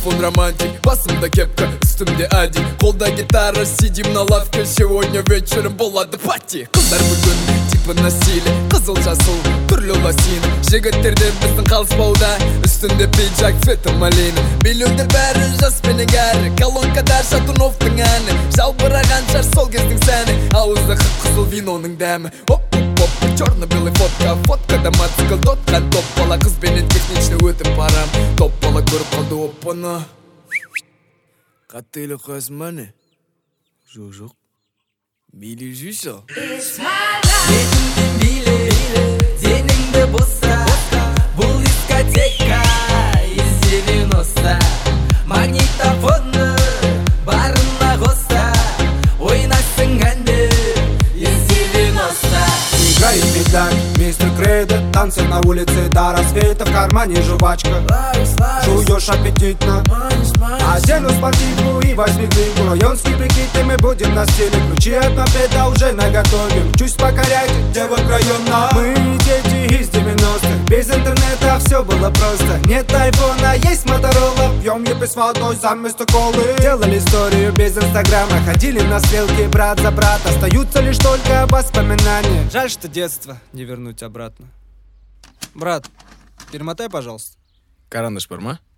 Телефон романтик, басымда кепка, үстімде ади, қолда гитара, сидим на лавке. Сегодня вечером болады пати. Қыздар бүгін типа на стиле, қызыл жасыл, түрлі лосин. Жігіттерде біздің қалыспауда, үстінде пиджак, цвета малина. Билеуде бәрі жас пенен кәрі, колонкада Шатуновтың әні. Жалбыраған жар сол кездің сәні, ауызда қып-қызыл виноның дәмі. Оп-оп-оп, черно-белый фотка, фоткада мотоцикл тотқан. Топ бала қызбенен техничный өтіп барам. Топ бала көріп қалды оппаны. Қаттейлі қасым әне? Жоқ. Бейлі жүйсі? Бетіңді биле, деніңді боса. Бұл дискотека из 90. Магнитофоны барына қоса. Ойнайсың әнді из 90. Играет медаль, мистер Кредо. Танцы на улице до рассвета. В кармане жвачка, жуешь аппетитно. Одену спортивку и возьми книгу. Районский прикид, и мы будем на стиле. Ключи от мопеда уже наготове. Чуть покоряйте девок района. Мы дети из 90-х. Без интернета все было просто. Нет айфона, есть Моторола. Пьем епи с водой заместо колы. Делали историю без инстаграма. Ходили на стрелки брат за брат. Остаются лишь только воспоминания. Жаль, что детство не вернуть обратно. Брат, перемотай, пожалуйста. Карандаш бар ма?